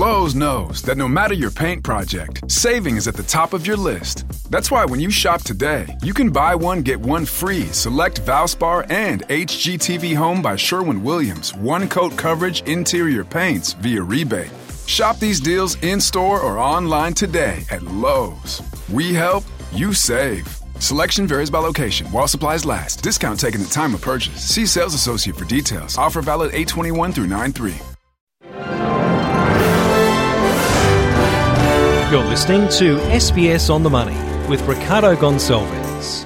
Lowe's knows that no matter your paint project, saving is at the top of your list. That's why when you shop today, you can buy one, get one free select Valspar and HGTV Home by Sherwin-Williams one-coat coverage interior paints via rebate. Shop these deals in-store or online today at Lowe's. We help, you save. Selection varies by location. While supplies last. Discount taken at time of purchase. See sales associate for details. Offer valid 8/21 through 9/3. You're listening to SBS On The Money with Ricardo Gonçalves.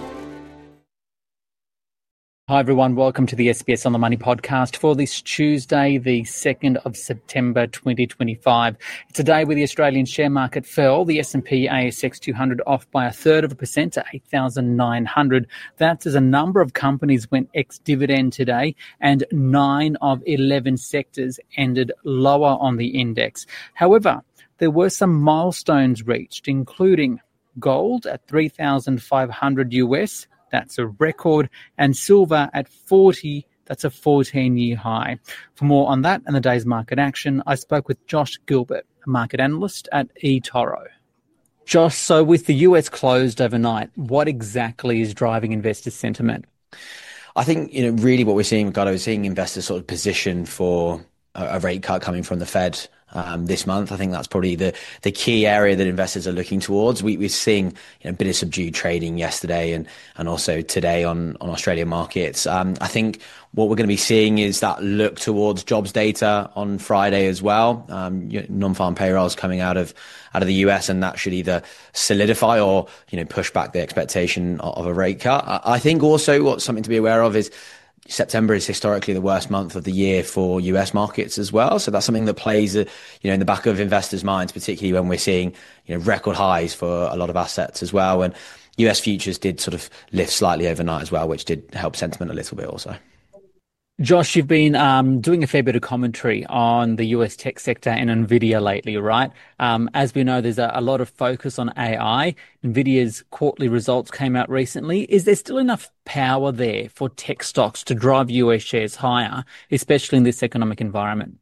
Hi everyone, welcome to the SBS On The Money podcast for this Tuesday, the 2nd of September 2025. It's a day where the Australian share market fell, the S&P ASX 200 off by 0.33% to 8,900. That's as a number of companies went ex-dividend today and 9 of 11 sectors ended lower on the index. However, there were some milestones reached, including gold at $3,500 US, that's a record, and silver at 40, that's a 14-year high. For more on that and the day's market action, I spoke with Josh Gilbert, a market analyst at eToro. Josh, so with the US closed overnight, what exactly is driving investor sentiment? I think, really what we're seeing, Ricardo, is seeing investors sort of position for a rate cut coming from the Fed this month. I think that's probably the key area that investors are looking towards. We're seeing a bit of subdued trading yesterday and also today on Australian markets. I think what we're going to be seeing is that look towards jobs data on Friday as well. Non-farm payrolls coming out of the US, and that should either solidify or push back the expectation of a rate cut. I think also what's something to be aware of is September is historically the worst month of the year for US markets as well. So that's something that plays, in the back of investors' minds, particularly when we're seeing, record highs for a lot of assets as well. And US futures did sort of lift slightly overnight as well, which did help sentiment a little bit also. Josh, you've been doing a fair bit of commentary on the US tech sector and NVIDIA lately, right? As we know, there's a lot of focus on AI. NVIDIA's quarterly results came out recently. Is there still enough power there for tech stocks to drive US shares higher, especially in this economic environment?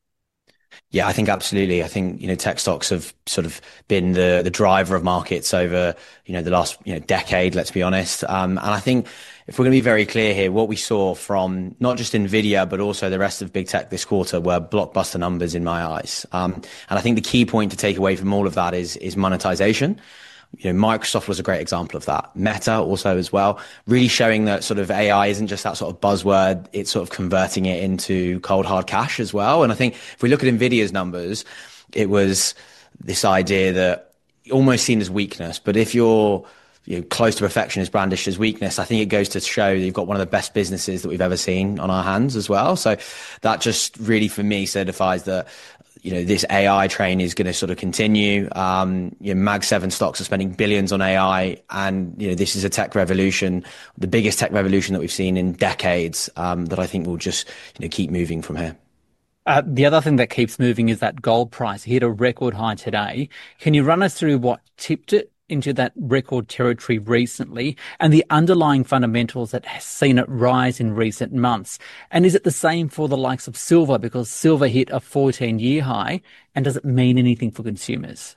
Yeah, I think absolutely. I think, tech stocks have sort of been the driver of markets over, the last, decade, let's be honest. And I think if we're going to be very clear here, what we saw from not just NVIDIA, but also the rest of big tech this quarter were blockbuster numbers in my eyes. And I think the key point to take away from all of that is monetization. Microsoft was a great example of that. Meta also as well, really showing that sort of AI isn't just that sort of buzzword, it's sort of converting it into cold hard cash as well. And I think if we look at NVIDIA's numbers, it was this idea that almost seen as weakness, but if you're close to perfection is brandished as weakness, I think it goes to show you've got one of the best businesses that we've ever seen on our hands as well. So that just really, for me, certifies that this AI train is going to sort of continue. Mag 7 stocks are spending billions on AI, and this is a tech revolution, the biggest tech revolution that we've seen in decades, that I think will just keep moving from here. The other thing that keeps moving is that gold price. It hit a record high today. Can you run us through what tipped it into that record territory recently and the underlying fundamentals that has seen it rise in recent months? And is it the same for the likes of silver, because silver hit a 14-year high, and does it mean anything for consumers?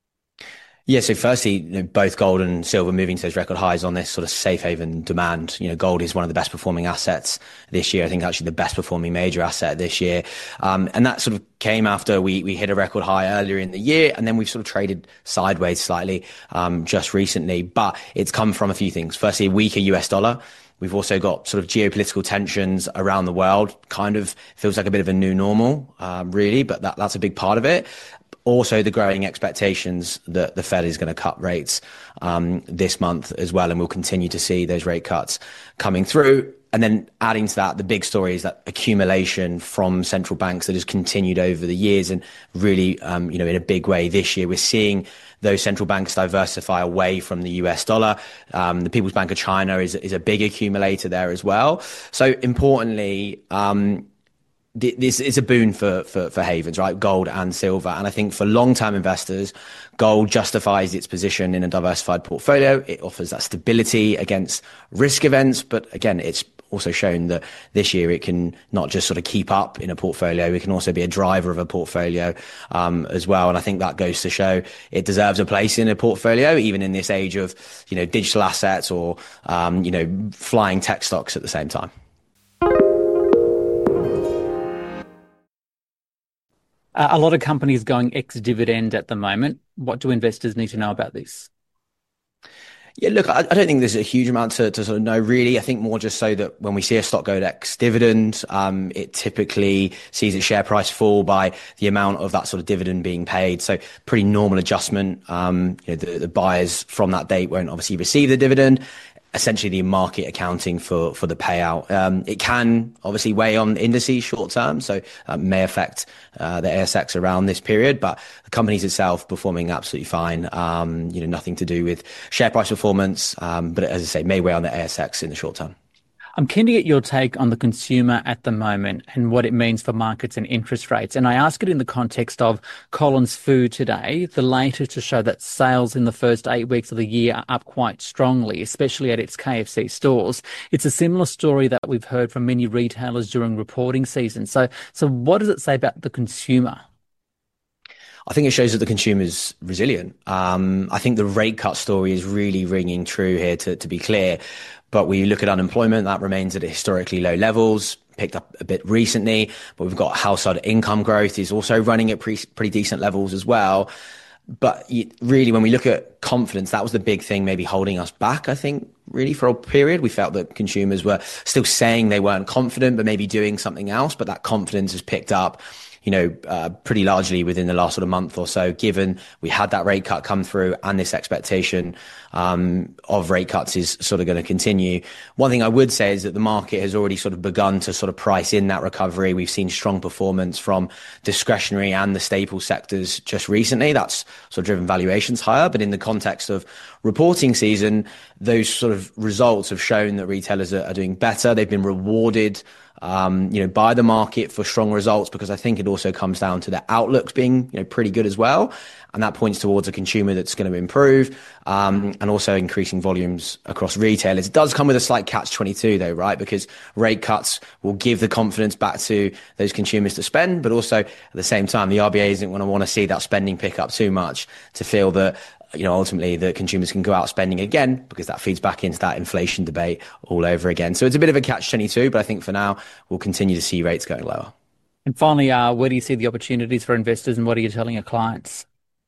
Yeah, so firstly, both gold and silver moving to those record highs on this sort of safe haven demand. Gold is one of the best performing assets this year. I think actually the best performing major asset this year. And that sort of came after we hit a record high earlier in the year, and then we've sort of traded sideways slightly just recently. But it's come from a few things. Firstly, a weaker US dollar. We've also got sort of geopolitical tensions around the world. Kind of feels like a bit of a new normal, really, but that's a big part of it. Also, the growing expectations that the Fed is going to cut rates this month as well, and we'll continue to see those rate cuts coming through. And then adding to that, the big story is that accumulation from central banks that has continued over the years, and really, in a big way this year. We're seeing those central banks diversify away from the US dollar. The People's Bank of China is a big accumulator there as well. So importantly, this is a boon for havens, right? Gold and silver. And I think for long-term investors, gold justifies its position in a diversified portfolio. It offers that stability against risk events. But again, it's also shown that this year it can not just sort of keep up in a portfolio, it can also be a driver of a portfolio as well. And I think that goes to show it deserves a place in a portfolio, even in this age of, digital assets or, flying tech stocks at the same time. A lot of companies going ex-dividend at the moment. What do investors need to know about this? Yeah, look, I don't think there's a huge amount to sort of know, really. I think more just so that when we see a stock go ex-dividend, it typically sees its share price fall by the amount of that sort of dividend being paid. So pretty normal adjustment. The buyers from that date won't obviously receive the dividend. Essentially the market accounting for the payout. It can obviously weigh on indices short term, so that may affect the ASX around this period, but the companies itself performing absolutely fine. Nothing to do with share price performance, but as I say, may weigh on the ASX in the short term. I'm keen to get your take on the consumer at the moment and what it means for markets and interest rates. And I ask it in the context of Collins Foods today, the latest to show that sales in the first 8 weeks of the year are up quite strongly, especially at its KFC stores. It's a similar story that we've heard from many retailers during reporting season. So what does it say about the consumer? I think it shows that the consumer's resilient. I think the rate cut story is really ringing true here, to be clear. But we look at unemployment, that remains at historically low levels, picked up a bit recently. But we've got household income growth is also running at pretty decent levels as well. But really, when we look at confidence, that was the big thing maybe holding us back, I think, really for a period. We felt that consumers were still saying they weren't confident, but maybe doing something else. But that confidence has picked up, pretty largely within the last sort of month or so, given we had that rate cut come through and this expectation of rate cuts is sort of going to continue. One thing I would say is that the market has already sort of begun to sort of price in that recovery. We've seen strong performance from discretionary and the staple sectors just recently. That's sort of driven valuations higher. But in the context of reporting season, those sort of results have shown that retailers are doing better. They've been rewarded by the market for strong results, because I think it also comes down to the outlooks being, pretty good as well. And that points towards a consumer that's going to improve, and also increasing volumes across retailers. It does come with a slight catch-22 though, right? Because rate cuts will give the confidence back to those consumers to spend, but also at the same time, the RBA isn't going to want to see that spending pick up too much to feel that, ultimately the consumers can go out spending again, because that feeds back into that inflation debate all over again. So it's a bit of a catch-22, but I think for now, we'll continue to see rates going lower. And finally, where do you see the opportunities for investors, and what are you telling your clients?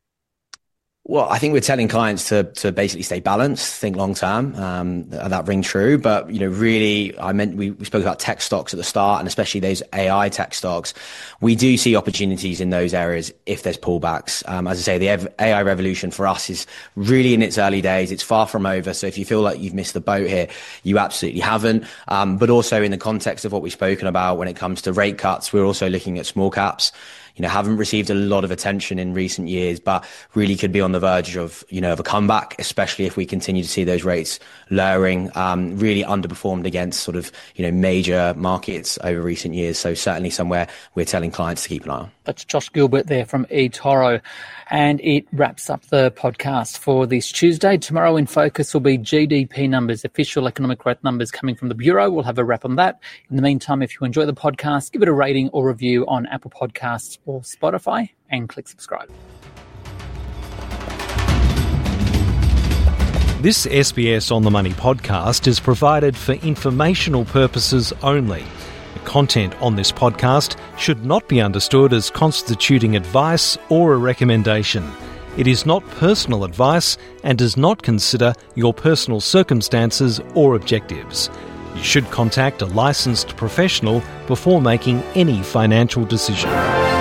Well, I think we're telling clients to basically stay balanced, think long term. That ring true. But, really, we spoke about tech stocks at the start, and especially those AI tech stocks. We do see opportunities in those areas if there's pullbacks. As I say, the AI revolution for us is really in its early days. It's far from over. So if you feel like you've missed the boat here, you absolutely haven't. But also in the context of what we've spoken about when it comes to rate cuts, we're also looking at small caps. Haven't received a lot of attention in recent years, but really could be on the verge of, of a comeback, especially if we continue to see those rates lowering, really underperformed against sort of, major markets over recent years. So certainly somewhere we're telling clients to keep an eye on. That's Josh Gilbert there from eToro. And it wraps up the podcast for this Tuesday. Tomorrow in focus will be GDP numbers, official economic growth numbers coming from the Bureau. We'll have a wrap on that. In the meantime, if you enjoy the podcast, give it a rating or review on Apple Podcasts or Spotify and click subscribe. This SBS On The Money podcast is provided for informational purposes only. The content on this podcast should not be understood as constituting advice or a recommendation. It is not personal advice and does not consider your personal circumstances or objectives. You should contact a licensed professional before making any financial decision.